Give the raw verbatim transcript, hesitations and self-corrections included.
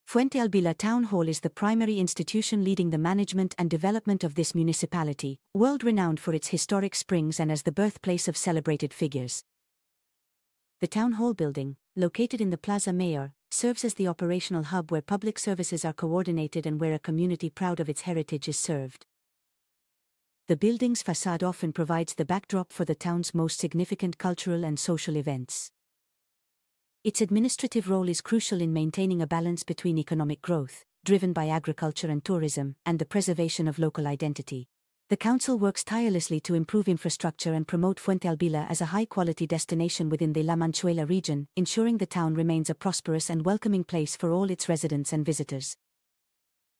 Fuentealbilla Town Hall is the primary institution leading the management and development of this municipality, world-renowned for its historic springs and as the birthplace of celebrated figures. The Town Hall building, located in the Plaza Mayor, serves as the operational hub where public services are coordinated and where a community proud of its heritage is served. The building's facade often provides the backdrop for the town's most significant cultural and social events. Its administrative role is crucial in maintaining a balance between economic growth, driven by agriculture and tourism, and the preservation of local identity. The council works tirelessly to improve infrastructure and promote Fuentealbilla as a high-quality destination within the La Manchuela region, ensuring the town remains a prosperous and welcoming place for all its residents and visitors.